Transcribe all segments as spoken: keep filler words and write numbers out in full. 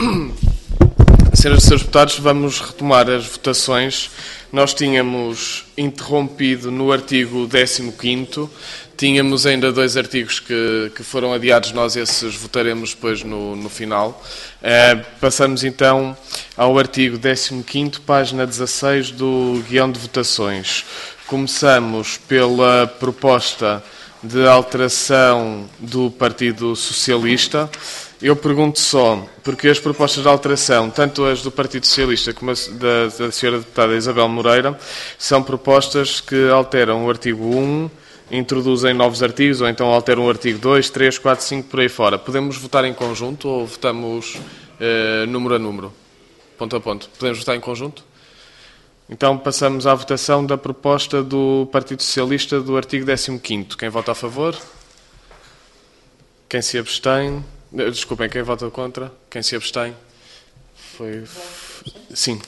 Senhoras e senhores deputados, vamos retomar as votações. Nós tínhamos interrompido no artigo décimo quinto, tínhamos ainda dois artigos que, que foram adiados, nós esses votaremos depois no, no final. Uh, passamos então ao artigo décimo quinto, página dezasseis do guião de votações. Começamos pela proposta de alteração do Partido Socialista. Eu pergunto só, porque as propostas de alteração, tanto as do Partido Socialista como as da, da senhora deputada Isabel Moreira, são propostas que alteram o artigo um, introduzem novos artigos, ou então alteram o artigo dois, três, quatro, cinco, por aí fora. Podemos votar em conjunto ou votamos eh, número a número? Ponto a ponto. Podemos votar em conjunto? Então passamos à votação da proposta do Partido Socialista do artigo décimo quinto. Quem vota a favor? Quem se abstém? Desculpem, quem vota contra? Quem se abstém? Foi... Sim.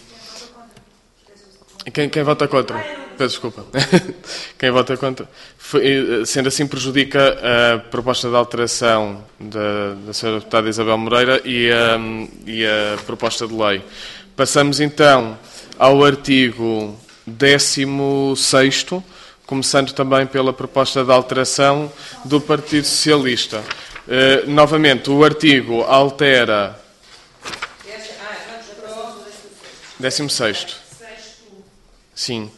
Quem, quem vota contra? Peço desculpa. Quem vota contra? Foi, sendo assim, prejudica a proposta de alteração da, da senhora deputada Isabel Moreira e a, e a proposta de lei. Passamos então ao artigo décimo sexto, começando também pela proposta de alteração do Partido Socialista. Uh, novamente, o artigo altera... décimo sexto. Sim.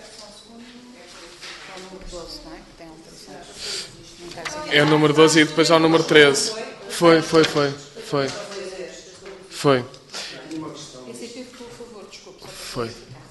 É o número doze e depois há o número treze. Foi, foi, foi. Foi. Foi. Foi.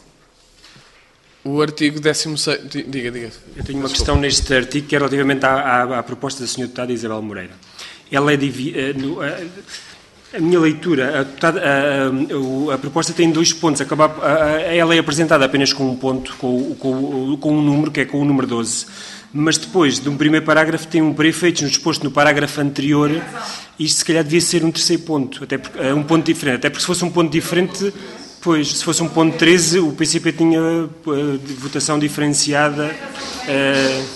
O artigo décimo sexto... Diga, diga. Eu tenho uma questão neste artigo que é relativamente à, à, à proposta da senhora deputada Isabel Moreira. Ela é divi... A minha leitura, a, deputada, a, a, a proposta tem dois pontos. Acaba, a, a, ela é apresentada apenas com um ponto, com, com, com um número, que é com o número doze. Mas depois, de um primeiro parágrafo, tem um para efeitos no disposto no parágrafo anterior. Isto, se calhar, devia ser um terceiro ponto. Até porque, um ponto diferente. Até porque, se fosse um ponto diferente... Pois, se fosse um ponto treze, o P C P tinha uh, votação diferenciada. Uh...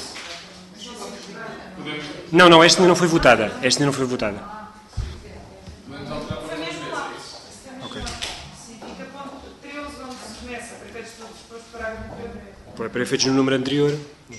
Não, não, esta ainda não foi votada. Esta ainda não foi votada. Ok. Foi para efeitos no número anterior.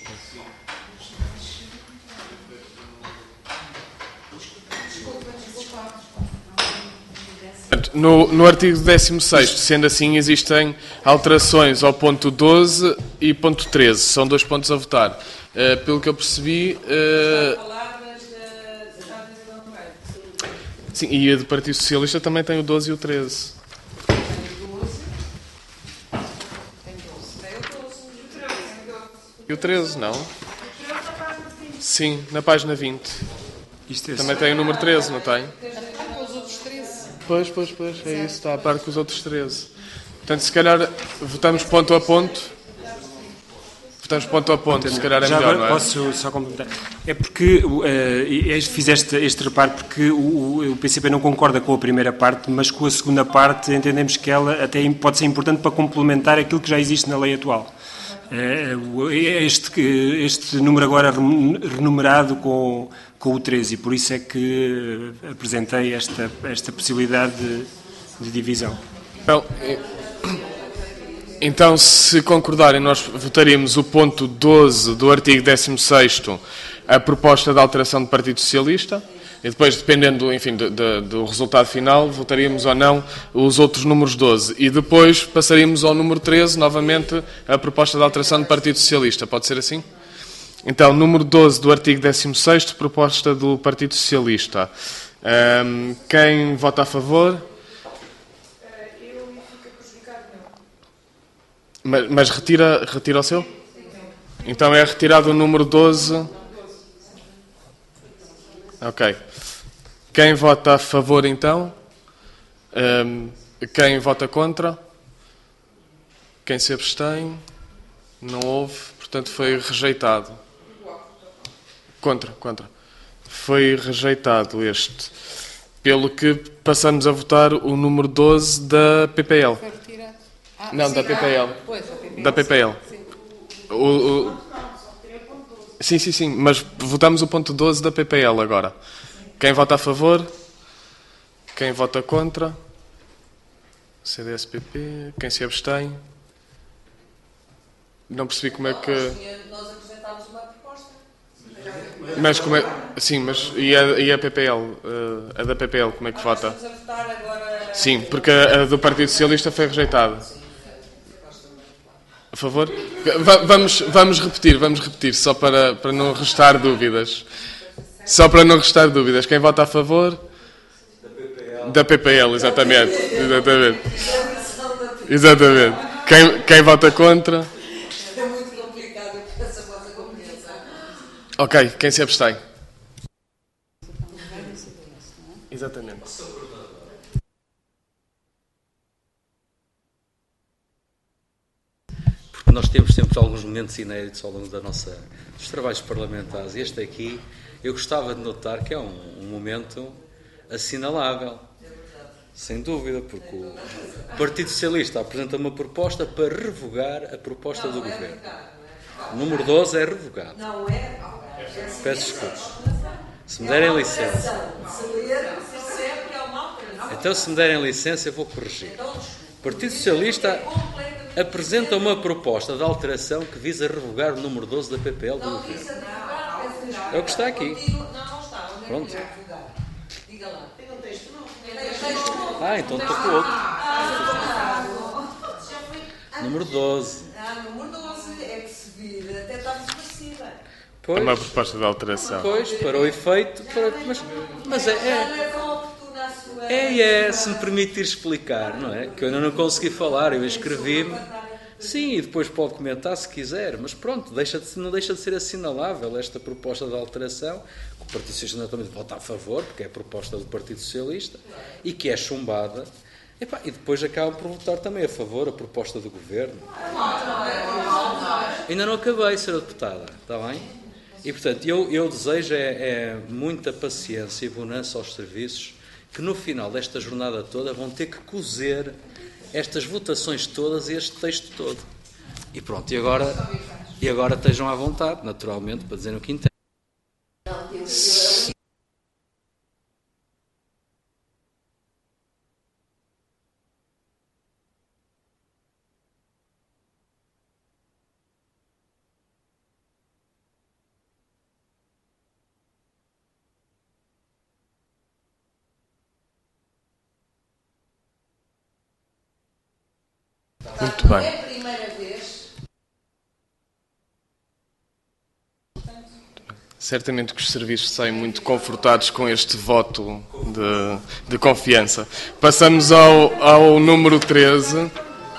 No, no artigo décimo sexto, sendo assim, existem alterações ao ponto doze e ponto treze. São dois pontos a votar. Uh, pelo que eu percebi... Uh... Sim, e a do Partido Socialista também tem o doze e o treze. E o treze, não? Sim, na página vinte. Isto é também tem o número treze, não tem? Pois, pois, pois, é isso, está a par com os outros treze. Portanto, se calhar votamos ponto a ponto. Votamos ponto a ponto, se calhar é já melhor, agora não é? Posso só complementar? É porque uh, fiz este, este reparo porque o, o P C P não concorda com a primeira parte, mas com a segunda parte entendemos que ela até pode ser importante para complementar aquilo que já existe na lei atual. Uh, este, este número agora renumerado com... com o treze, e por isso é que apresentei esta, esta possibilidade de, de divisão. Então, então, se concordarem, nós votaríamos o ponto doze do artigo décimo sexto, a proposta de alteração do Partido Socialista, e depois, dependendo, enfim, de, de, do resultado final, votaríamos ou não os outros números doze. E depois passaríamos ao número treze, novamente, a proposta de alteração do Partido Socialista. Pode ser assim? Então, número doze do artigo décimo sexto, proposta do Partido Socialista. Um, quem vota a favor? Eu fico prejudicado, não. Mas, mas retira, retira o seu? Então é retirado o número doze. Ok. Quem vota a favor, então? Um, quem vota contra? Quem se abstém? Não houve. Portanto, foi rejeitado. Contra, contra. Foi rejeitado este. Pelo que passamos a votar o número doze da P P L. Foi retirado? Ah, Não, sim, da P P L. Ah, pois, da P P L. Da P P L. Sim. O, o... Sim, sim, sim. Mas votamos o ponto doze da P P L agora. Quem vota a favor? Quem vota contra? C D S P P. Quem se abstém? Não percebi como é que... Nós apresentámos uma proposta. Mas como é... Sim, mas e a, e a P P L? Uh, a da P P L, como é que vota? Estamos a votar agora... Sim, porque a, a do Partido Socialista foi rejeitada. A favor? Va- Vamos, vamos repetir, vamos repetir, só para, para não restar dúvidas. Só para não restar dúvidas. Quem vota a favor? Da P P L, exatamente. Exatamente. Exatamente. Quem, quem vota contra? É muito complicado, eu peço a vossa compreensão. Ok, quem se abstém? Exatamente. Porque nós temos sempre alguns momentos inéditos ao longo da nossa, dos trabalhos parlamentares. E este aqui, eu gostava de notar que é um, um momento assinalável. Sem dúvida, porque o Partido Socialista apresenta uma proposta para revogar a proposta do Governo. O número doze é revogado. Não é? Peço desculpas. Se me derem licença. Se ler, sempre é uma alteração. Então, se me derem licença, eu vou corrigir. O Partido Socialista apresenta uma proposta de alteração que visa revogar o número doze da P P L do Governo. É o que está aqui. Não, não está. Onde é que Pronto. é advogado? Diga lá. Tem um texto novo. Ah, então estou com outro. Número doze. Ah, número doze é que se vir. Até está desparecida. É Pois, uma proposta de alteração. pois, para o efeito. Para, mas mas é, Já é, não é tão oportuna a sua... é, é, se me permitir explicar, não é? Que eu ainda não consegui falar, eu escrevi-me. Sim, e depois pode comentar se quiser, mas pronto, deixa de, não deixa de ser assinalável esta proposta de alteração, que o Partido Socialista naturalmente vota a favor, porque é a proposta do Partido Socialista, e que é chumbada, e, pá, e depois acabam por votar também a favor a proposta do Governo. Ainda não acabei, senhora Deputada, está bem? E, portanto, eu, eu desejo é, é muita paciência e bonança aos serviços, que no final desta jornada toda vão ter que cozer estas votações todas e este texto todo. E pronto, e agora, e agora estejam à vontade, naturalmente, para dizerem o que entendem. Muito bem. É a primeira vez. Certamente que os serviços saem muito confortados com este voto de, de confiança. Passamos ao, ao número treze.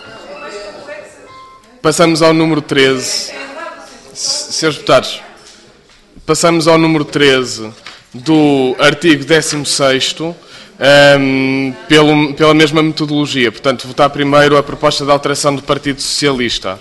Passamos ao número treze. Senhores deputados, passamos ao número treze do artigo décimo sexto, um, pelo, pela mesma metodologia. Portanto, votar primeiro a proposta de alteração do Partido Socialista.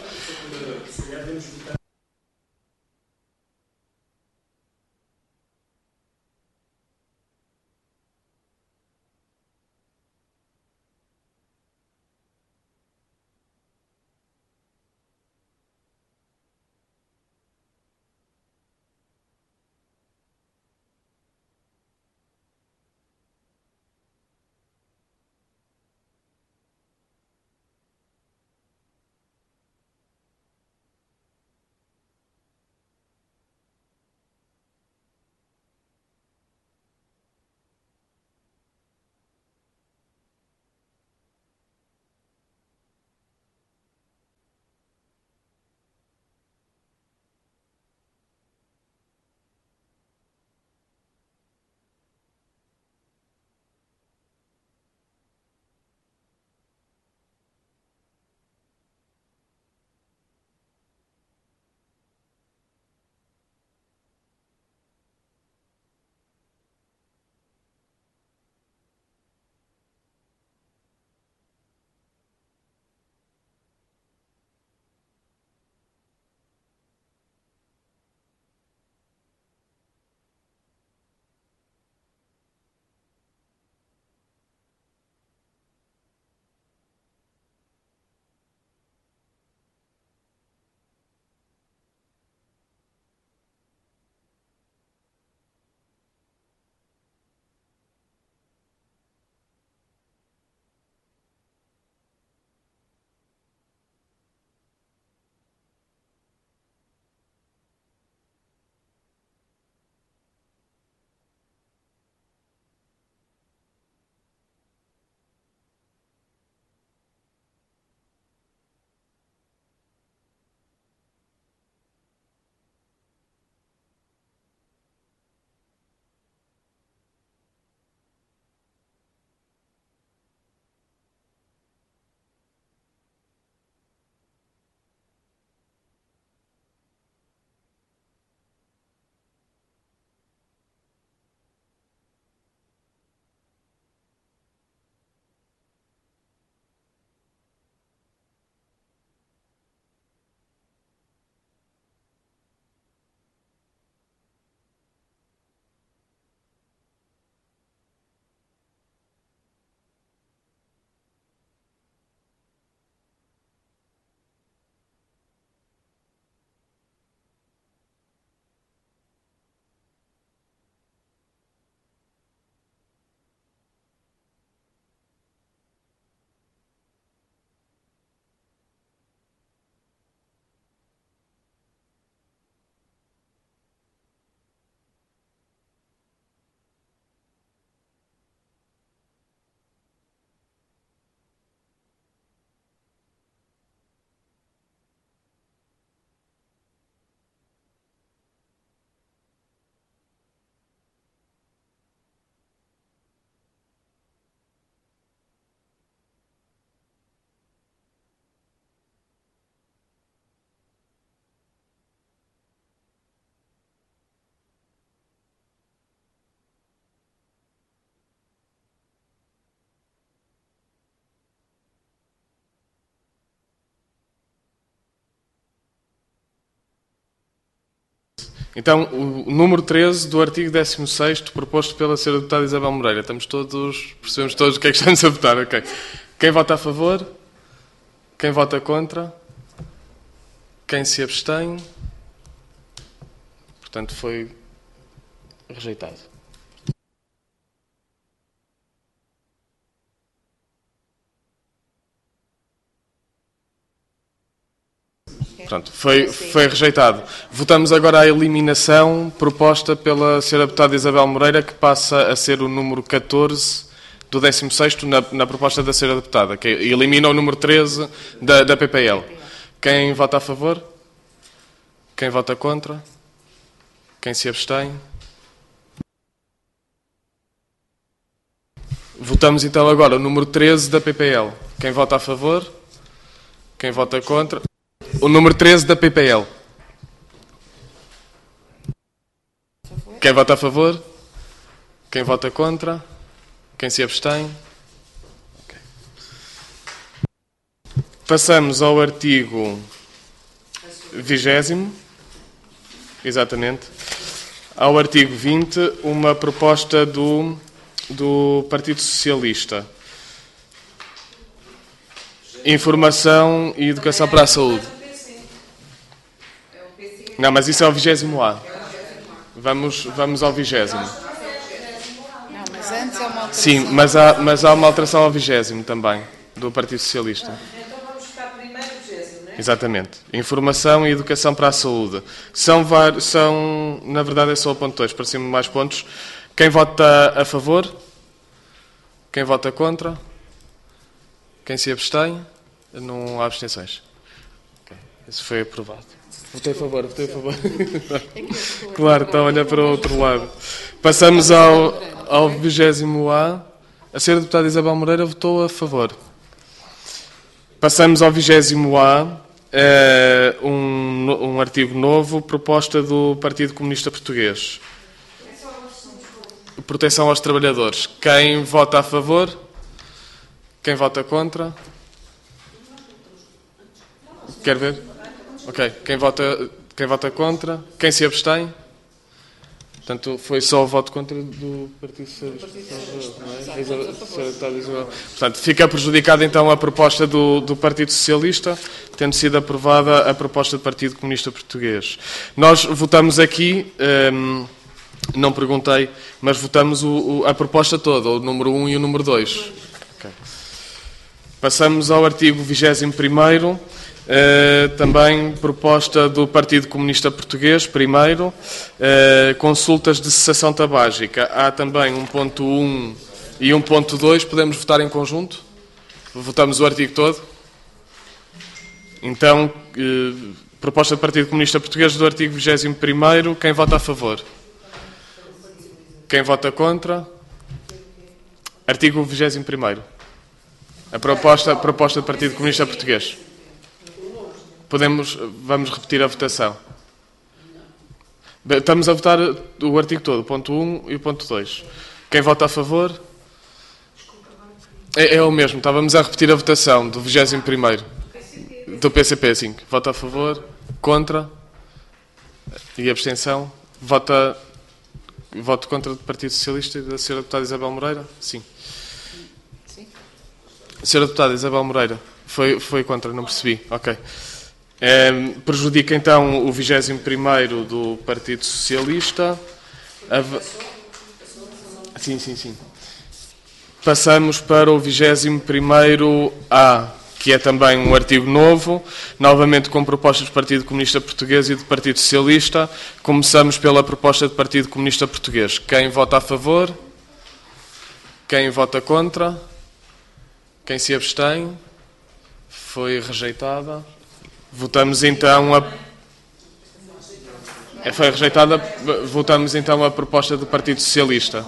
Então, o número treze do artigo décimo sexto, proposto pela senhora deputada Isabel Moreira. Estamos todos, percebemos todos o que é que estamos a votar, ok. Quem vota a favor? Quem vota contra? Quem se abstém? Portanto, foi rejeitado. Pronto, foi, foi rejeitado. Votamos agora a eliminação proposta pela senhora deputada Isabel Moreira, que passa a ser o número catorze do décimo sexto na, na proposta da senhora deputada, que elimina o número treze da, da P P L. Quem vota a favor? Quem vota contra? Quem se abstém? Votamos então agora o número treze da P P L. Quem vota a favor? Quem vota contra? O número treze da P P L. Quem vota a favor? Quem vota contra? Quem se abstém? Okay. Passamos ao artigo vigésimo. Exatamente. Ao artigo vinte, uma proposta do, do Partido Socialista. Informação e educação para a saúde. Não, mas isso é o vigésimo A. Vamos, vamos ao vigésimo. Não, mas antes é uma alteração. Sim, mas há, mas há uma alteração ao vigésimo também, do Partido Socialista. Então vamos ficar primeiro vigésimo, não é? Exatamente. Informação e educação para a saúde. São, var- são na verdade, é só o ponto dois, para cima mais pontos. Quem vota a favor? Quem vota contra? Quem se abstém? Não há abstenções. Okay. Isso foi aprovado. Votei a favor, votei a favor. Claro, está a olhar para o outro lado. Passamos ao, ao vigésimo A. A senhora deputada Isabel Moreira votou a favor. Passamos ao vigésimo A. É, um, um artigo novo, proposta do Partido Comunista Português. Proteção aos trabalhadores. Quem vota a favor? Quem vota contra? Quer ver? Ok. Quem vota, quem vota contra? Quem se abstém? Portanto, foi só o voto contra do Partido Socialista. Portanto, fica prejudicada então a proposta do, do Partido Socialista, tendo sido aprovada a proposta do Partido Comunista Português. Nós votamos aqui, hum, não perguntei, mas votamos o, o, a proposta toda, o número um e o número dois. Okay. Passamos ao artigo vigésimo primeiro. Uh, também proposta do Partido Comunista Português, primeiro, uh, consultas de cessação tabágica. Há também um ponto um e um ponto dois, podemos votar em conjunto? Votamos o artigo todo? Então, uh, proposta do Partido Comunista Português do artigo vigésimo primeiro, quem vota a favor? Quem vota contra? Artigo vigésimo primeiro. A proposta, a proposta do Partido Comunista Português. Podemos, vamos repetir a votação. Estamos a votar o artigo todo, o ponto um e o ponto dois. Quem vota a favor? É, é o mesmo, estávamos a repetir a votação do vigésimo primeiro. Do P C P, sim. Vota a favor? Contra? E abstenção? Vota, voto contra do Partido Socialista e da senhora deputada Isabel Moreira? Sim. Sim. senhora deputada Isabel Moreira, foi, foi contra, não percebi. Ok. É, prejudica então o vigésimo primeiro do Partido Socialista. A... Sim, sim, sim. Passamos para o vigésimo primeiro A, que é também um artigo novo, novamente com propostas do Partido Comunista Português e do Partido Socialista. Começamos pela proposta do Partido Comunista Português. Quem vota a favor? Quem vota contra? Quem se abstém? Foi rejeitada. Votamos então a... Foi rejeitada. Votamos então a proposta do Partido Socialista. .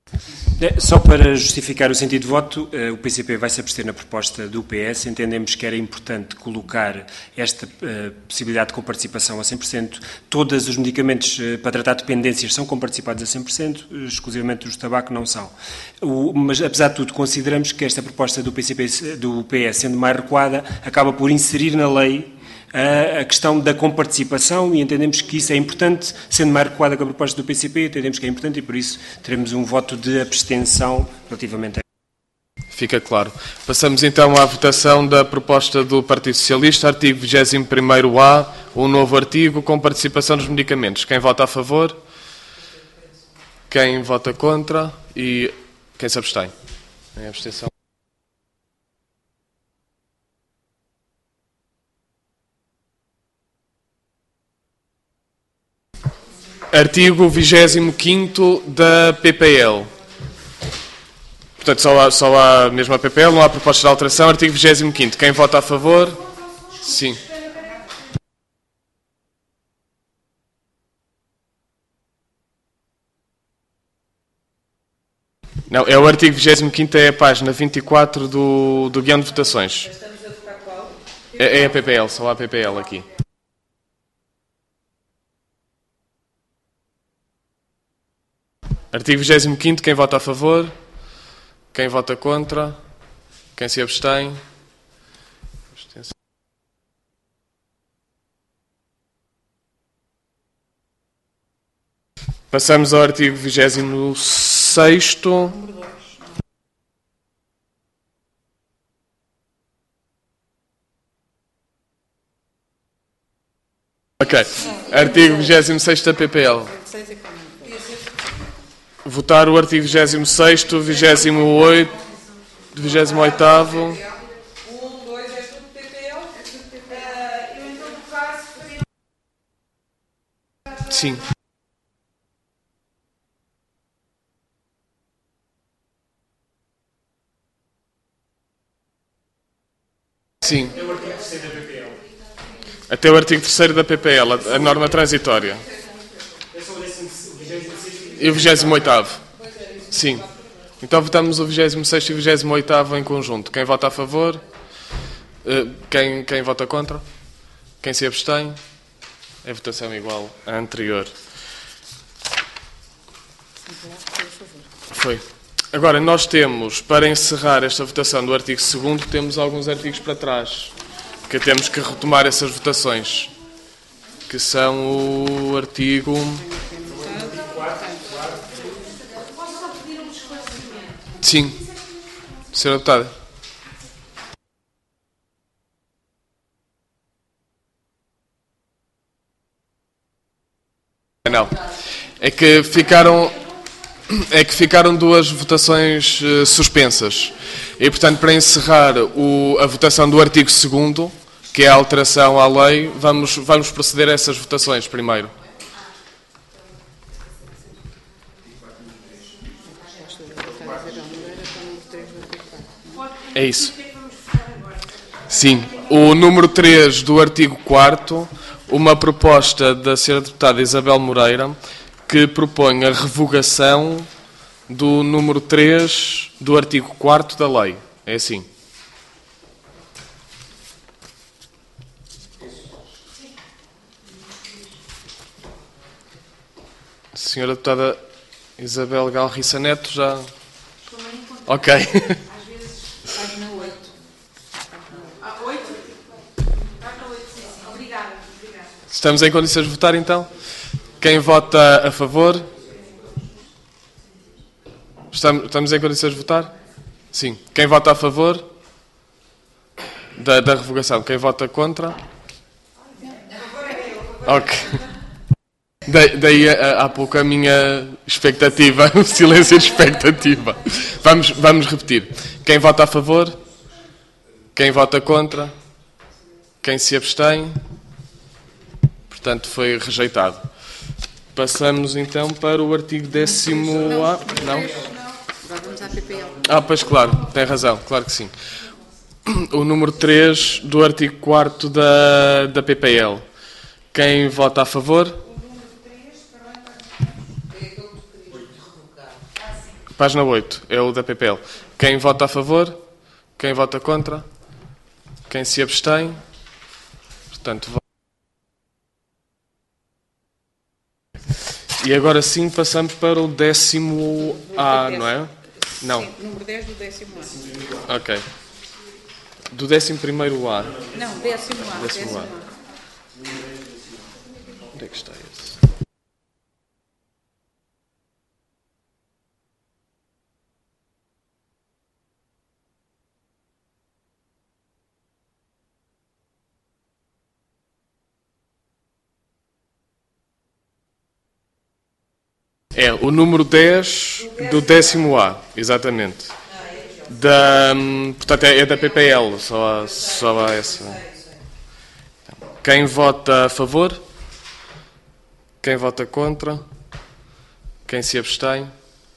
Só para justificar o sentido de voto, o P C P vai se abster na proposta do P S. Entendemos que era importante colocar esta possibilidade de comparticipação a cem por cento. Todos os medicamentos para tratar dependências são comparticipados a cem por cento, exclusivamente os de tabaco não são. O, mas, apesar de tudo, consideramos que esta proposta do P C P, do P S, sendo mais recuada, acaba por inserir na lei a questão da comparticipação e entendemos que isso é importante, sendo mais recuada que a proposta do P C P, entendemos que é importante e por isso teremos um voto de abstenção relativamente a... Fica claro. Passamos então à votação da proposta do Partido Socialista, artigo vigésimo primeiro A, um novo artigo com participação dos medicamentos. Quem vota a favor? Quem vota contra? E quem se abstém? Em abstenção. Artigo vigésimo quinto da P P L. Portanto, só há, só há mesmo a P P L, não há proposta de alteração. Artigo vigésimo quinto. Quem vota a favor? Sim. Não, é o artigo vigésimo quinto, é a página vinte e quatro do, do guião de votações. Estamos a votar qual? É, é a P P L, só há a P P L aqui. Artigo vigésimo quinto, quem vota a favor? Quem vota contra? Quem se abstém? Passamos ao artigo vigésimo sexto. Ok. Artigo vigésimo sexto da P P L. Votar o artigo vigésimo sexto, vigésimo oito, vigésimo oitavo. Um, dois, é tudo P P L? É tudo P P L. Eu então, no caso, faria... Sim. Sim. Até o artigo terceiro da P P L, a norma transitória. E o vigésimo oitavo. Sim. Então votamos o vigésimo sexto e o vigésimo oitavo em conjunto. Quem vota a favor? Quem, quem vota contra? Quem se abstém? É votação igual à anterior. Foi. Agora, nós temos, para encerrar esta votação do artigo segundo, temos alguns artigos para trás, que temos que retomar essas votações, que são o artigo... Sim. Senhora Deputada. Não. É que ficaram... É que ficaram duas votações uh, suspensas. E, portanto, para encerrar o, a votação do artigo segundo, que é a alteração à lei, vamos, vamos proceder a essas votações primeiro. É isso. Sim. O número três do artigo quarto, uma proposta da senhora Deputada Isabel Moreira, que propõe a revogação do número três do artigo quarto da lei. É assim. Senhora Deputada Isabel Galriça Neto, já... Ok. Às vezes, página oito. Ah, oito? Página oito, sim, sim. Obrigada. Obrigada. Estamos em condições de votar, então? Quem vota a favor? Estamos, estamos em condições de votar? Sim. Quem vota a favor da, da revogação? Quem vota contra? Ok. Da, daí há pouco a minha expectativa, o silêncio de expectativa. Vamos, vamos repetir. Quem vota a favor? Quem vota contra? Quem se abstém? Portanto, foi rejeitado. Passamos então para o artigo décimo A. Não? Agora vamos à P P L. Ah, pois claro, tem razão, claro que sim. O número três do artigo quarto da, da P P L. Quem vota a favor? Página oito, é o da P P L. Quem vota a favor? Quem vota contra? Quem se abstém? Portanto, e agora sim passamos para o décimo A, não é? Não. Sim, número dez do décimo A. Ok. Do décimo primeiro A. Não, décimo A. Décimo Décimo A. A. Onde é que está esse? É o número dez do décimo A, exatamente. Da, portanto, é, é da P P L, só, há- só há essa. Quem vota a favor? Quem vota contra? Quem se abstém?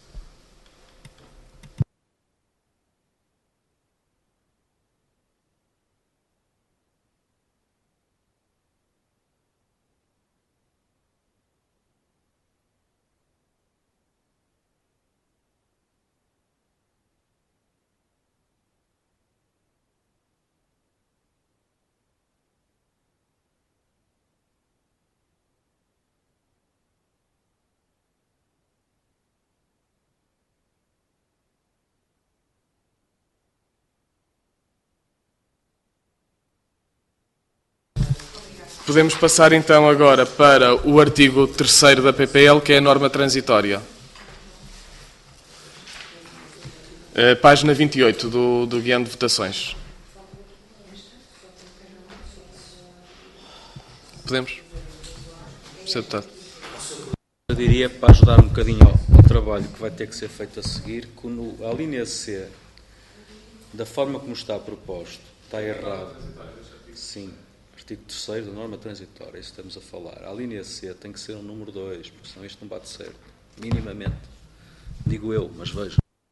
Podemos passar então agora para o artigo terceiro da P P L, que é a norma transitória. Uh, página vinte e oito do, do guião de votações. Podemos? senhor Deputado. Eu diria, para ajudar um bocadinho ao, ao trabalho que vai ter que ser feito a seguir, que no, a linha C, da forma como está proposto, está errado. Sim, artigo terceiro da norma transitória, isso estamos a falar. A linha C tem que ser um número dois, porque senão isto não bate certo, minimamente. Digo eu, mas veja.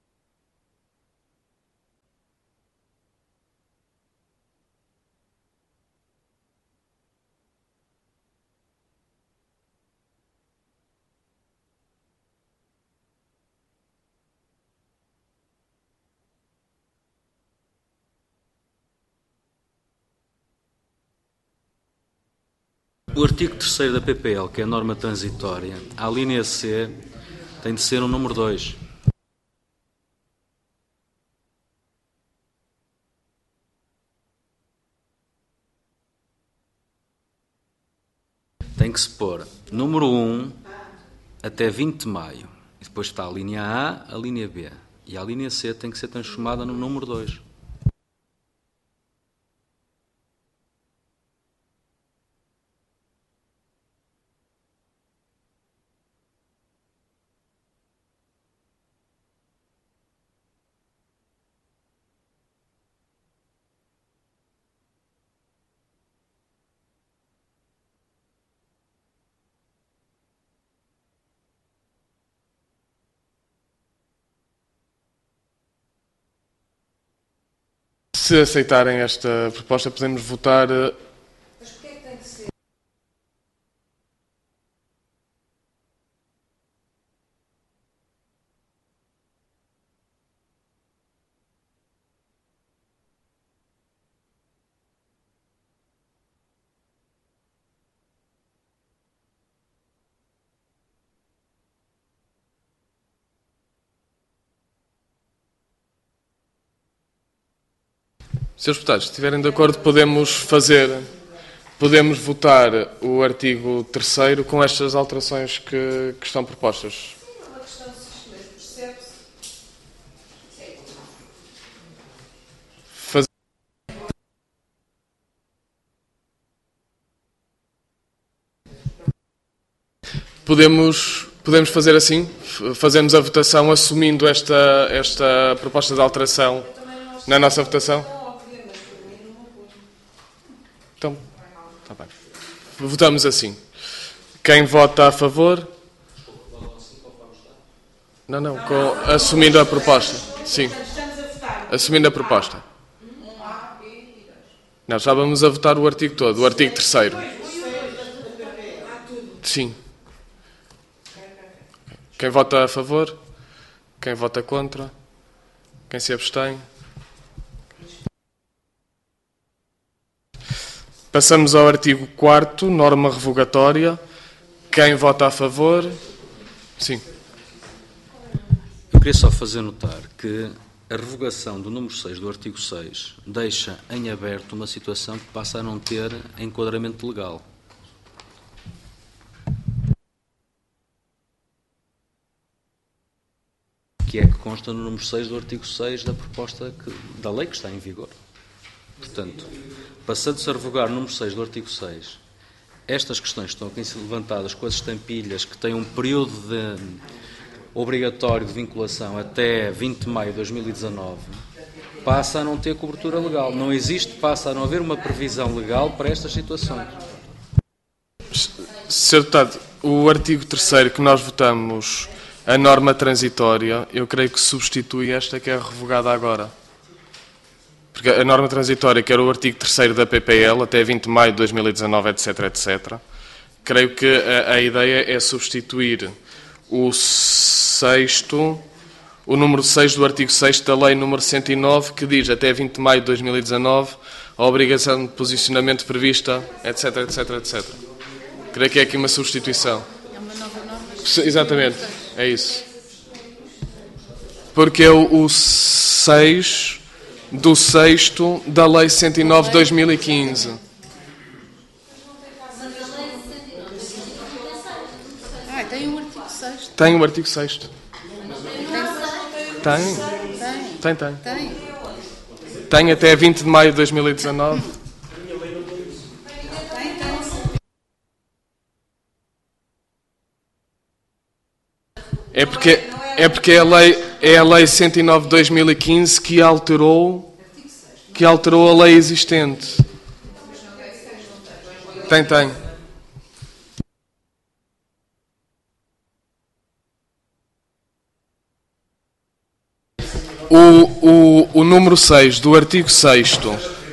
O artigo terceiro da P P L, que é a norma transitória, a linha C tem de ser um número dois. Tem que se pôr número um até vinte de maio. E depois está a linha A, a linha B. E a linha C tem que ser transformada no número dois. Se aceitarem esta proposta, podemos votar. Mas porquê que tem que ser? Senhores deputados, se estiverem de acordo, podemos fazer, podemos votar o artigo terceiro com estas alterações que, que estão propostas. É uma questão de sistema, percebe-se? Faz... Podemos, podemos fazer assim? Fazemos a votação assumindo esta, esta proposta de alteração na nossa votação? Então, está bem. Votamos assim. Quem vota a favor? Não, não, com, assumindo a proposta. Sim. Assumindo a proposta. Não, já vamos a votar o artigo todo, o artigo terceiro. Sim. Quem vota a favor? Quem vota contra? Quem se abstém? Passamos ao artigo quarto, norma revogatória. Quem vota a favor? Sim. Eu queria só fazer notar que a revogação do número seis do artigo seis deixa em aberto uma situação que passa a não ter enquadramento legal. Que é que consta no número seis do artigo seis da proposta que, da lei que está em vigor. Portanto, passando-se a revogar o número seis do artigo seis, estas questões que estão aqui levantadas com as estampilhas que têm um período de, obrigatório de vinculação até vinte de maio de dois mil e dezanove, passa a não ter cobertura legal. Não existe, passa a não haver uma previsão legal para estas situações. senhor Deputado, o artigo terceiro que nós votamos, a norma transitória, eu creio que substitui esta que é revogada agora. Porque a norma transitória, que era o artigo terceiro da P P L, até vinte de maio de dois mil e dezanove, etc, etcétera, creio que a, a ideia é substituir o sexto, o número seis do artigo seis da lei número cento e nove, que diz até vinte de maio de dois mil e dezanove a obrigação de posicionamento prevista, etc, etc, etcétera. Creio que é aqui uma substituição. É uma nova norma. Exatamente, é isso. Porque é o, o seis do sexto da lei cento e nove de dois mil e quinze. Ah, tem um artigo seis. Tem o artigo sexto. Tem. Tem. Tem, tem. Tem. Tem até vinte de maio de dois mil e dezanove. É porque, é porque é a lei, é a lei cento e nove de dois mil e quinze que alterou, que alterou a lei existente. Tem, tem. O, o, o número seis do artigo sexto.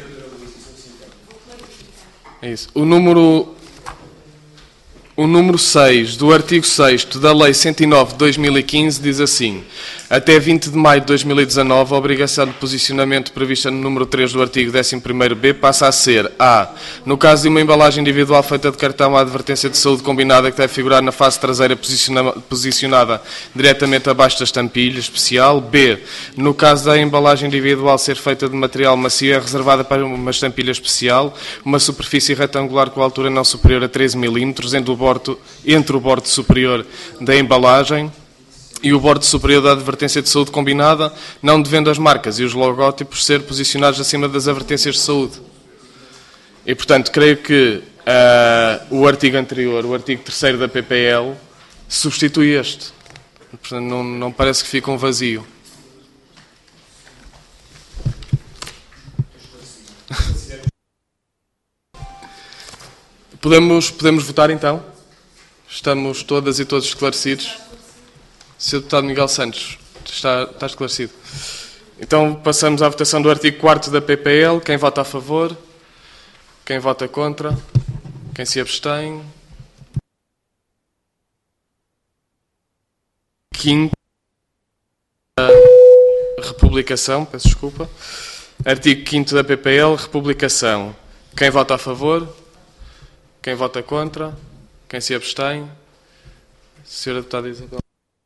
É isso. O número, o número seis do artigo sexto da Lei cento e nove de dois mil e quinze diz assim: até vinte de maio de dois mil e dezanove, a obrigação de posicionamento prevista no número três do artigo décimo primeiro B passa a ser a. No caso de uma embalagem individual feita de cartão, a advertência de saúde combinada que deve figurar na face traseira posiciona, posicionada diretamente abaixo da estampilha especial. B. No caso da embalagem individual ser feita de material macio, é reservada para uma estampilha especial, uma superfície retangular com altura não superior a treze milímetros entre o bordo, entre o bordo superior da embalagem e o bordo superior da advertência de saúde combinada, não devendo as marcas e os logótipos ser posicionados acima das advertências de saúde. E, portanto, creio que uh, o artigo anterior, o artigo terceiro da P P L, substitui este. Portanto, não, não parece que fica um vazio. Podemos, podemos votar, então? Estamos todas e todos esclarecidos? senhor Deputado Miguel Santos, está, está esclarecido. Então, passamos à votação do artigo quarto da P P L. Quem vota a favor? Quem vota contra? Quem se abstém? Quinto. Republicação, peço desculpa. Artigo quinto da P P L, republicação. Quem vota a favor? Quem vota contra? Quem se abstém? senhora Deputada Isabel.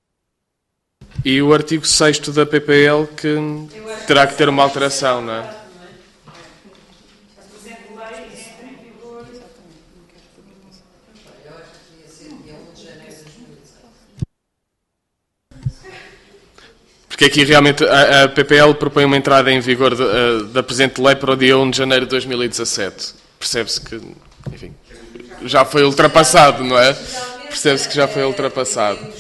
E o artigo sexto da P P L, que terá que ter uma alteração, não é? Porque aqui realmente a, a P P L propõe uma entrada em vigor de, a, da presente lei para o dia primeiro de janeiro de dois mil e dezassete. Percebe-se que, enfim, já foi ultrapassado, não é? Percebe-se que já foi ultrapassado.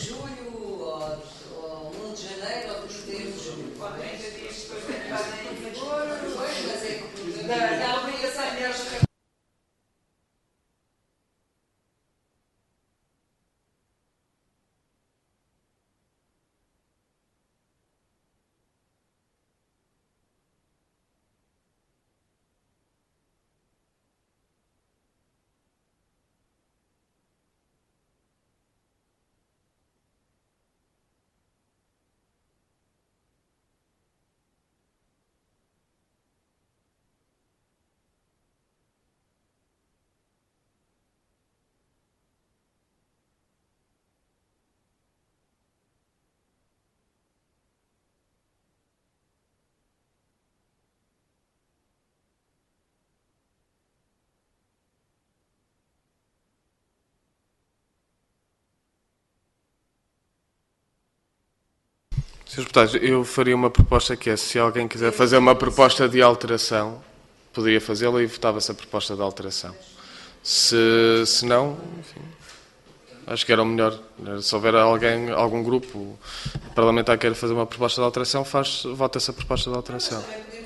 senhores Deputados, eu faria uma proposta que é, se alguém quiser fazer uma proposta de alteração, poderia fazê-la e votava-se a proposta de alteração. Se, se não, enfim, acho que era o melhor. Se houver alguém, algum grupo parlamentar que queira fazer uma proposta de alteração, faz, vota-se a proposta de alteração.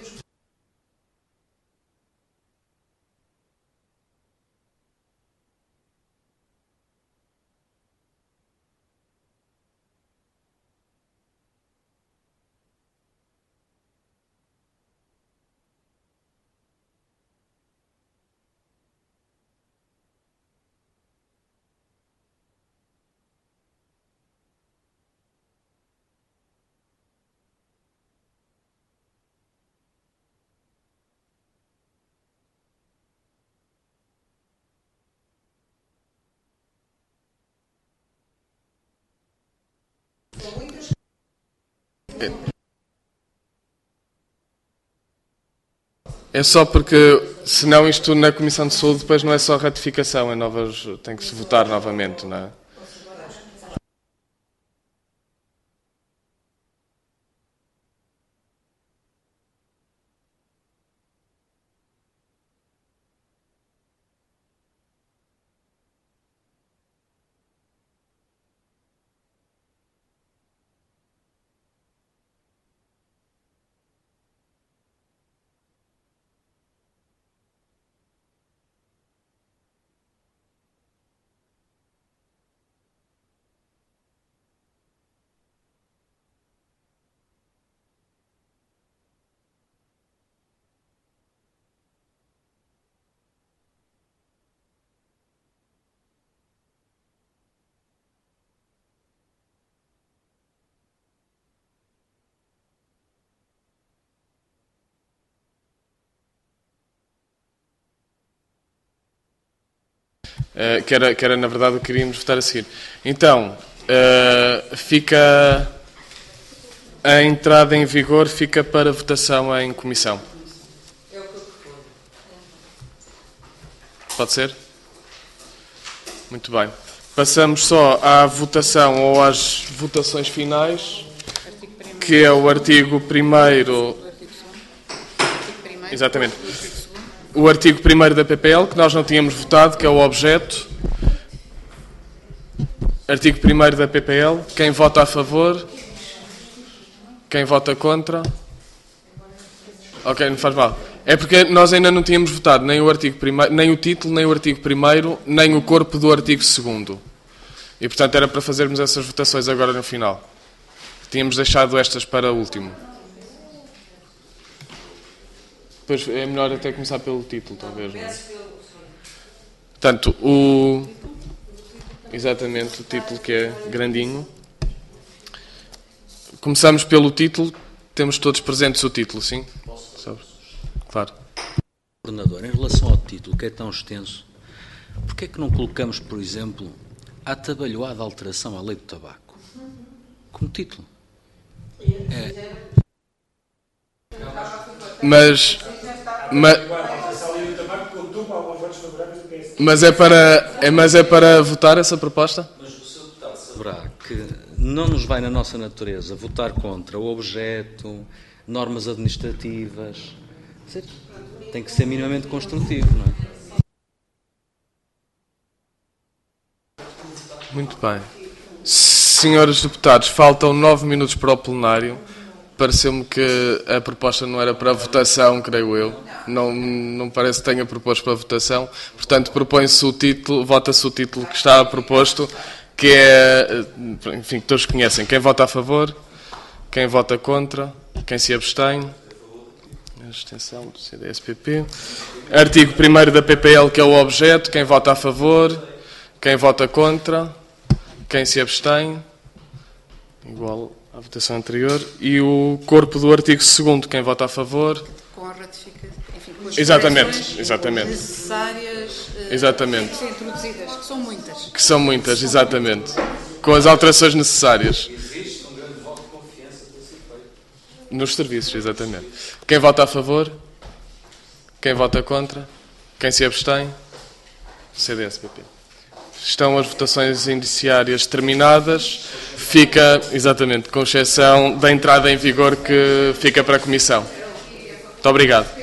É só porque, senão isto na Comissão de Saúde depois não é só ratificação, é novas, tem que se votar novamente, não é? Uh, que, era, que era, na verdade, o que queríamos votar a seguir. Então, uh, fica a entrada em vigor fica para votação em comissão. Pode ser? Muito bem. Passamos só à votação ou às votações finais, que é o artigo primeiro. Exatamente. O artigo primeiro da P P L, que nós não tínhamos votado, que é o objeto. Artigo primeiro da P P L. Quem vota a favor? Quem vota contra? Ok, não faz mal. É porque nós ainda não tínhamos votado nem o artigo primeiro, nem o título, nem o artigo primeiro, nem o corpo do artigo segundo. E, portanto, era para fazermos essas votações agora no final. Tínhamos deixado estas para o último. Pois é melhor até começar pelo título, talvez. Não é? Portanto, o... Exatamente, o título que é grandinho. Começamos pelo título. Temos todos presentes o título, sim? Sobre. Claro. Coordenador, em relação ao título, que é tão extenso, porquê é que não colocamos, por exemplo, a atabalhoada alteração à lei do tabaco? Como título. É. Mas... Mas, mas, é para, é, mas é para votar essa proposta? Mas o seu deputado saberá que não nos vai na nossa natureza votar contra o objeto, normas administrativas. Tem que ser minimamente construtivo, não é? Muito bem. Senhores deputados, faltam nove minutos para o plenário. Pareceu-me que a proposta não era para votação, creio eu. Não, não parece que tenha proposto para votação. Portanto, propõe-se o título, vota-se o título que está proposto, que é, enfim, que todos conhecem. Quem vota a favor? Quem vota contra? Quem se abstém? Abstenção do C D S P P. Artigo primeiro da P P L, que é o objeto. Quem vota a favor? Quem vota contra? Quem se abstém? Igual à votação anterior. E o corpo do artigo segundo, quem vota a favor? Com a ratificação, enfim, com as Exatamente, exatamente. necessárias uh, Exatamente. a ser introduzidas, que são muitas. Que são muitas, exatamente. Com as alterações necessárias. Existe um grande voto de confiança para ser feito. Nos serviços, exatamente. Quem vota a favor? Quem vota contra? Quem se abstém? C D S P P. Estão as votações indiciárias terminadas. fica, exatamente, com exceção da entrada em vigor que fica para a Comissão. Muito obrigado.